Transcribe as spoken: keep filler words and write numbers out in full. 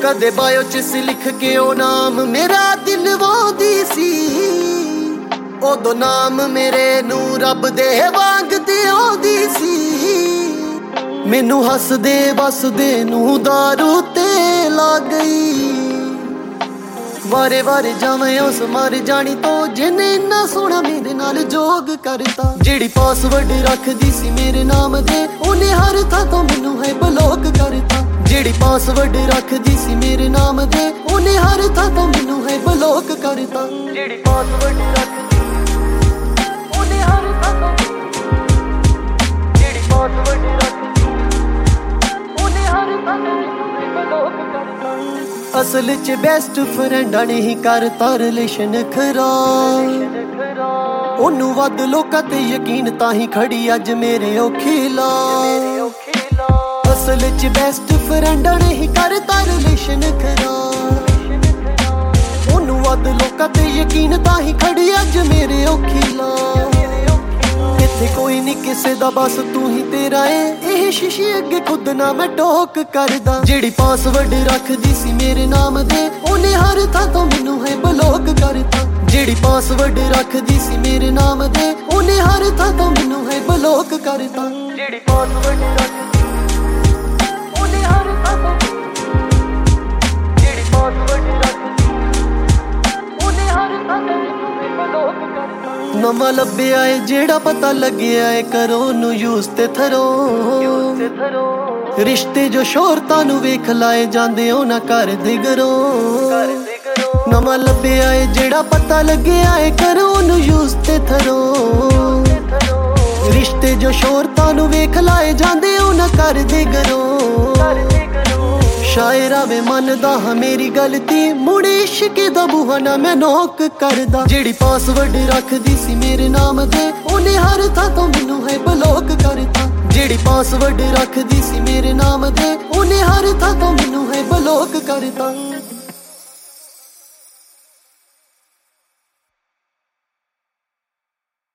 कदे बायो च लिख के ओ नाम मेरा दिल वांदी सी, ओदो नाम मेरे नू रब दे वांग ते आंदी सी। मैनू हसदे वसदे नू दारू ते ला गई, वारे वारे जावें उस मर जानी तो जिन्हें इन्ना सोहना मेरे नाल जोग करता। जेड़ी पासवर्ड रखदी सी मेरे नाम दे उन्हें हर थां तो मैनू है ब्लॉक करता। जेड़ी पासवर्ड रखदी सी मेरे नाम दे उन्हें हर थां तो मैनू है ब्लॉक करता। जेड़ी पासवर्ड रखदी उन्हें हर थां तो, जेड़ी पासवर्ड रखदी उन्हें हर थां तो मैनू है ब्लॉक करता। असल च बेस्ट फ्रेंडा ने ही करता रिलेशन खराब, ओनू वध लोकां ते यकीन ताही खड़ी अज मेरे औखीला। असल च बेस्ट फ्रेंडा ने ही करता रिलेशन खराब, ओनू वध लोकां ते यकीन ताही खड़ी अज मेरे औखीला। इत्थे कोई नी किसे दा बस तू ही तेरा है, एह शीशे अगे खुद ना मैं टोक करदा। जेड़ी पासवर्ड रखदी सी मेरे नाम दे उन्हें हर थां तो मैनू है ब्लॉक करता। जेड़ी पासवर्ड रखदी सी मेरे नाम दे उन्हें हर थां तो मैनू है ब्लॉक करता। जेड़ी पासवर्ड रखदी उन्हें हर थां तो, जेड़ी पासवर्ड रखदी उन्हें हर थां तो मैनू है ब्लॉक करता। नवा लभ्या है जेड़ा पता लग्या है करो नू यूज ते थरो, रिश्ते जो शोहरतां नू वेख लाए जांदे ओ ना कर दे गरो। नवा लभ्या है जेड़ा पता लग्या है करो नू यूज ते थरो, रिश्ते जो शोहरतां नू वेख लाए जांदे ओ ना कर दे गरो। शायरा वे मनदा हां मेरी गलती मुड़े इश्क दा बूहा ना मैं नोक करदा। जेड़ी पासवर्ड रखदी सी मेरे नाम दे उन्हें हर थां तो मैनू है ब्लॉक करता। जेड़ी पासवर्ड रखदी सी मेरे नाम दे उन्हें हर थां तो मैनू है ब्लॉक करता।